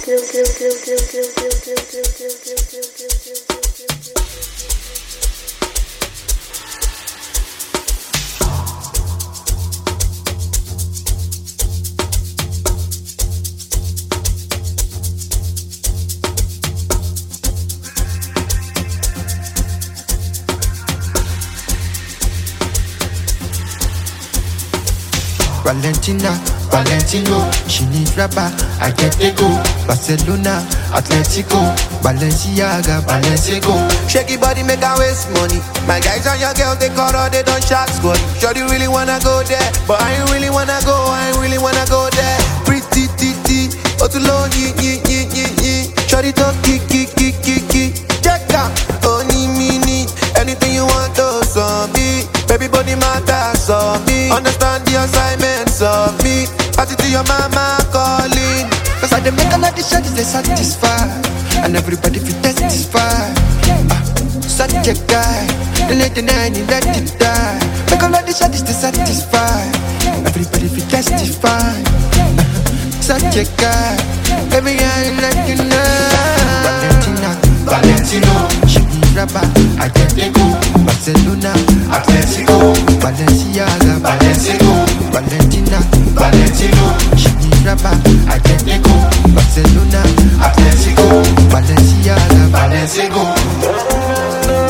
Valentina, Valentino, she need rapper, I get ego. Barcelona, Atletico, Balenciaga, Balenciago. Shaky body make her waste money. My guys and your girls, they call her, they don't shock squad. Sure you really wanna go there, but I ain't really wanna go, there. Pretty titi, otulo yi. Shorty talk ki. Check out, only mini. Anything you want to be. Baby body matter, so me. Understand the assignments of me. Pass it to your mama calling. Cause I dey make all of the shots they satisfy, and everybody feel testify. Such a guy, the late night he let it die. Make all of the shots they satisfy, everybody feel testify. Such a guy, every guy let you know. Valentina, Valentino, she be rapper, I get ego. Barcelona, Atletico, Balenciaga, Balenciago, Valentina, Valentino, she be rapper, I get ego. Barcelona, Atletico, Balenciaga, Balenciago.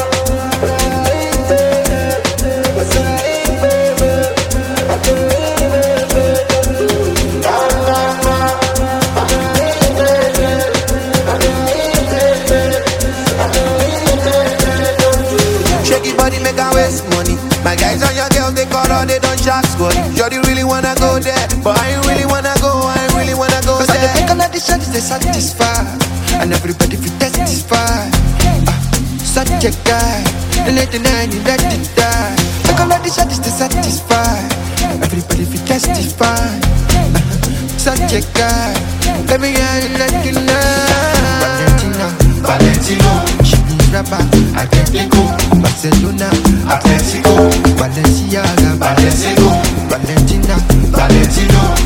Shaky body make her waste money. My guys and your girls, they call her, they don't shock squad. Sure you really wanna go there, but I ain't really wanna go, cause I dey there. make all of the shots they satisfy, and everybody feel testify. Such a guy, the late night he let it die. Make all of the shots they satisfy, everybody feel testify. Such a guy, every guy let you know. Valentina, Valentino, she be rapper, I get ego. Barcelona, Atletico, Balenciaga, Balenciago, Valentina, Valentino,